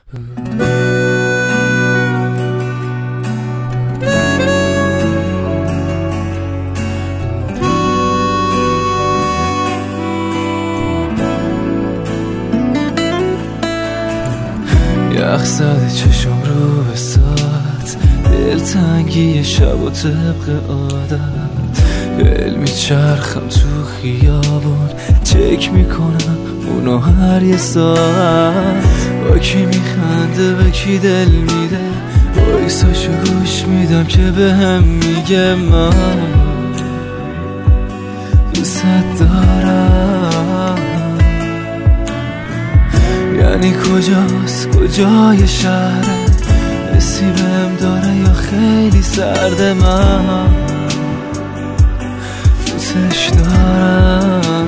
یخ زده چشم رو به ساعت، دلتنگی شب و طبق عادت، دل میچرخم تو خیابون، چک میکنم اونو هر یه ساعت. با کی میخنده به کی دل میده، وایساشو گوش میدم که به هم میگه من دوست دارم. یعنی کجاست، کجای شهره، حسی بهم داره یا خیلی سرده، من دوستش دارم.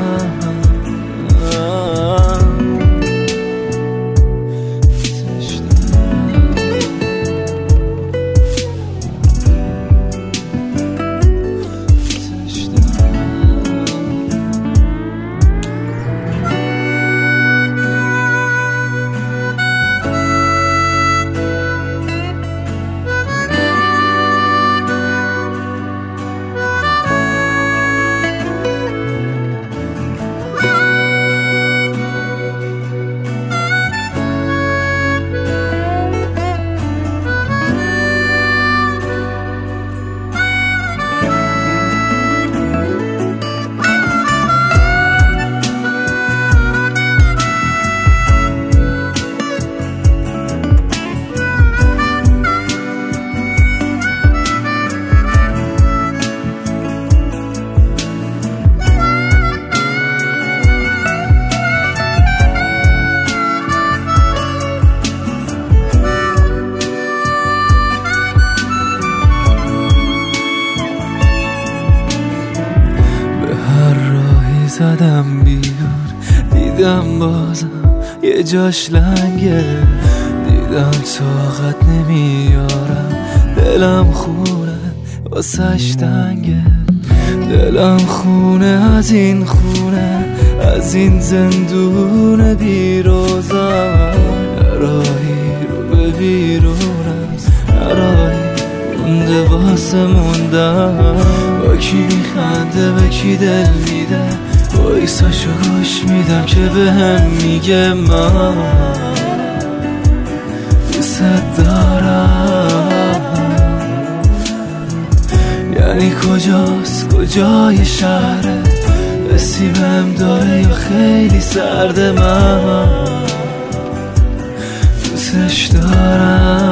زدم بیرون، دیدم بازم یه جاش لنگه، دیدم طاقت نمیارم، دلم خونه واسش تنگه، دلم خونه از این خونه، از این زندون بیروزم. راهی رو به بیرون است، راهی مونده واسه موندم. با کی میخنده به کی دل میده، وایساشو گوش میدم که به هم میگه من دوست دارم. یعنی کجاست، کجای شهره، حسی بهم داره یا خیلی سرده، من دوستش دارم.